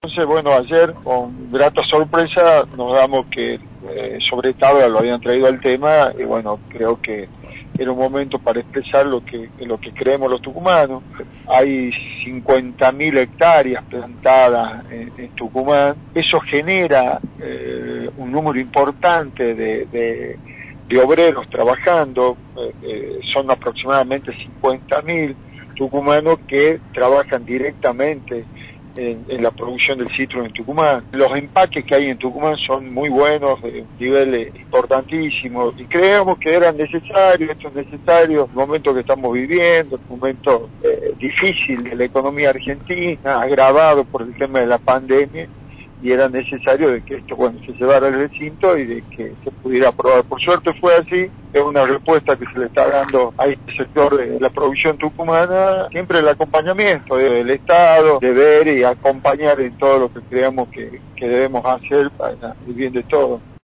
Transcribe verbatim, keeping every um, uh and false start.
Entonces, bueno, ayer con grata sorpresa nos damos que eh, sobre Tabla lo habían traído al tema y bueno, creo que era un momento para expresar lo que lo que creemos los tucumanos. Hay cincuenta mil hectáreas plantadas en, en Tucumán. Eso genera eh, un número importante de, de, de obreros trabajando. Eh, eh, son aproximadamente cincuenta mil tucumanos que trabajan directamente En, en la producción del citro en Tucumán. Los empaques que hay en Tucumán son muy buenos, de un nivel importantísimo, y creemos que eran necesarios, esto es necesario, el momento que estamos viviendo, el momento eh, difícil de la economía argentina, agravado por el tema de la pandemia, y era necesario de que esto, bueno, se llevara al recinto y de que se pudiera aprobar. Por suerte fue así, es una respuesta que se le está dando a este sector de la producción tucumana, siempre el acompañamiento del Estado, de ver y acompañar en todo lo que creamos que, que debemos hacer para el bien de todos.